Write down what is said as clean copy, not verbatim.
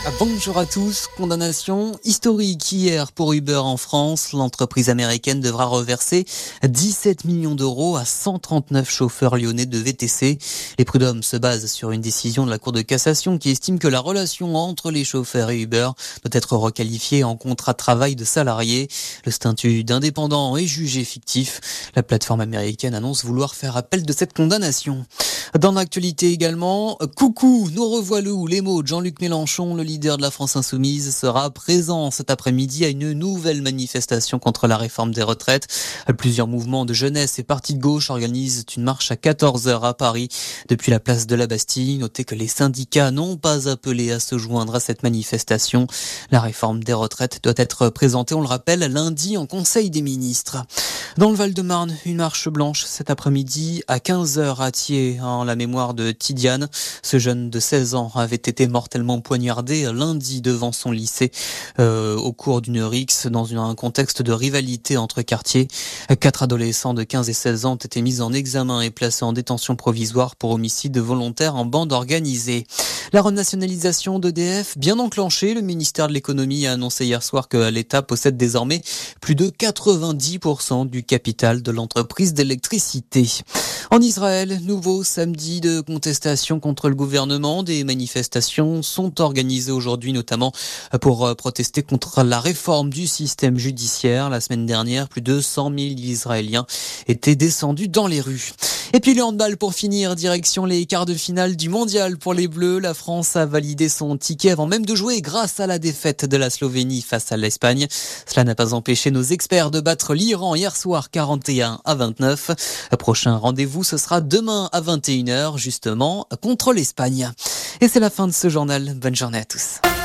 Bonjour à tous. Condamnation historique hier pour Uber en France. L'entreprise américaine devra reverser 17 millions d'euros à 139 chauffeurs lyonnais de VTC. Les prud'hommes se basent sur une décision de la Cour de cassation qui estime que la relation entre les chauffeurs et Uber doit être requalifiée en contrat de travail de salarié. Le statut d'indépendant est jugé fictif. La plateforme américaine annonce vouloir faire appel de cette condamnation. Dans l'actualité également, coucou, nous revoilà. Les mots de Jean-Luc Mélenchon, le leader de la France Insoumise, sera présent cet après-midi à une nouvelle manifestation contre la réforme des retraites. Plusieurs mouvements de jeunesse et partis de gauche organisent une marche à 14h à Paris depuis la place de la Bastille. Notez que les syndicats n'ont pas appelé à se joindre à cette manifestation. La réforme des retraites doit être présentée, on le rappelle, lundi en Conseil des ministres. Dans le Val-de-Marne, une marche blanche cet après-midi à 15h à Thiers en la mémoire de Tidiane. Ce jeune de 16 ans avait été mortellement poignardé lundi devant son lycée au cours d'une rixe dans un contexte de rivalité entre quartiers. 4 adolescents de 15 et 16 ans ont été mis en examen et placés en détention provisoire pour homicide volontaire en bande organisée. La renationalisation d'EDF bien enclenchée. Le ministère de l'économie a annoncé hier soir que l'État possède désormais plus de 90% du capital de l'entreprise d'électricité. En Israël, nouveau samedi de contestation contre le gouvernement. Des manifestations sont organisées aujourd'hui, notamment pour protester contre la réforme du système judiciaire. La semaine dernière, plus de 100 000 Israéliens étaient descendus dans les rues. Et puis le handball pour finir, direction les quarts de finale du mondial pour les Bleus. La France a validé son ticket avant même de jouer grâce à la défaite de la Slovénie face à l'Espagne. Cela n'a pas empêché nos experts de battre l'Iran hier soir 41-29. Prochain rendez-vous, ce sera demain à 21h justement contre l'Espagne. Et c'est la fin de ce journal. Bonne journée à tous.